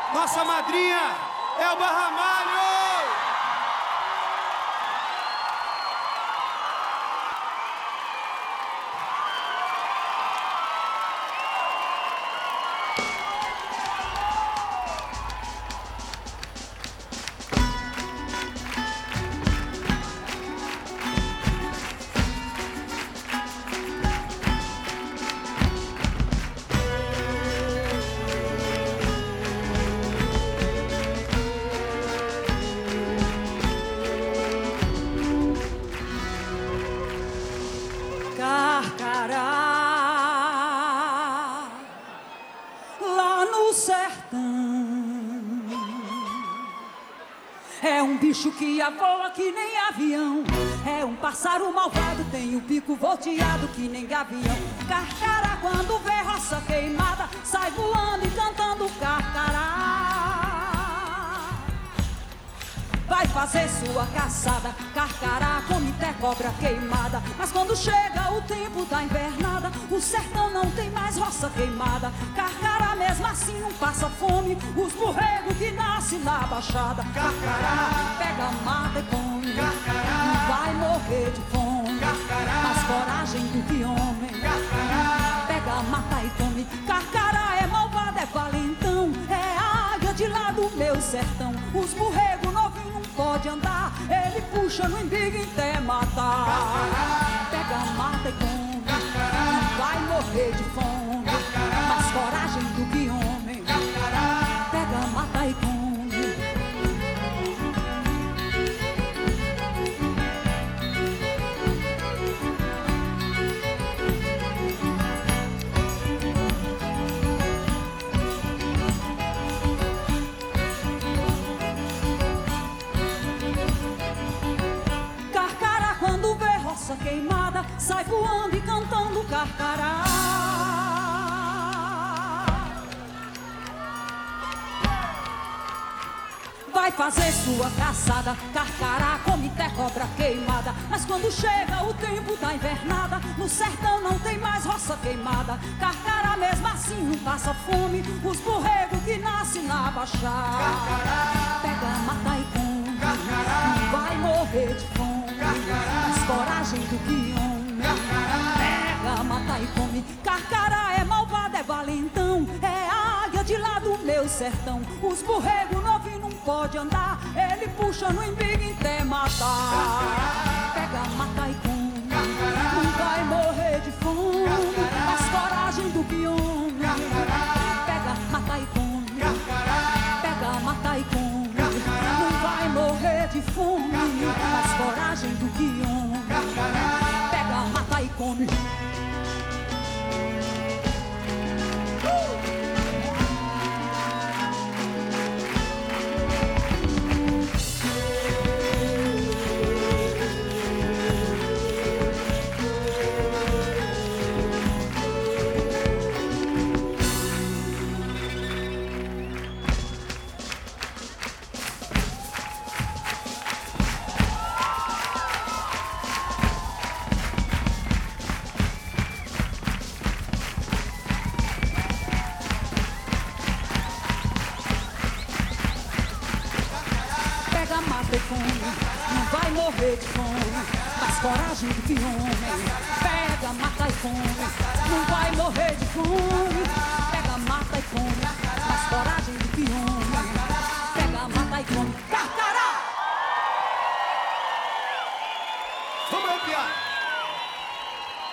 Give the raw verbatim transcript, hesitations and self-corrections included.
Nossa madrinha, Elba Ramalho! Carcará, lá no sertão, é um bicho que voa que nem avião, é um pássaro malvado, tem o bico volteado que nem gavião. Carcará, quando vê roça queimada, sai voando e cantando carcará. Vai fazer sua caçada, carcará, come até cobra queimada. Mas quando chega o tempo da invernada, o sertão não tem mais roça queimada. Carcará mesmo assim não passa fome, os borregos que nascem na baixada. Carcará, pega, mata e come, carcará, não vai morrer de fome, carcará, mais coragem do que homem. Carcará, pega, mata e come, carcará é malvado, é valentão, é a águia de lá do meu sertão. Os borregos novinhos pode andar, ele puxa no embigo até matar. Carcará, pega, mata e come, carcará, não vai morrer de fome, carcará, mais coragem do que homem. Carcará, pega, mata e come. Queimada, sai voando e cantando carcará. Vai fazer sua caçada, carcará, come até cobra queimada. Mas quando chega o tempo da invernada, no sertão não tem mais roça queimada. Carcará mesmo assim não passa fome, os borregos que nascem na baixada. Carcará, pega, mata e come, carcará, não vai morrer de fome, carcará, mais coragem do que homem. Carcará, pega, mata e come, carcará é malvado, é valentão, é a águia de lá do meu sertão. Os borregos novinhos não pode andar, ele puxa no embigo até matar. Carcará, pega, mata e come, carcará, não vai morrer de fome, carcará, mais coragem do que homem. Carcará, pega, mata e come, carcará, pega, mata e come, carcará, não vai morrer de fome, carcará, mais coragem do que homem. Carcará, pega, mata e come. Mata e come, não vai morrer de fome, mais coragem do que homem. Pega, mata e come, não vai morrer de fome. Pega, mata e come, mais coragem do que homem. Pega, mata e come, carcará! Vamos ampliar!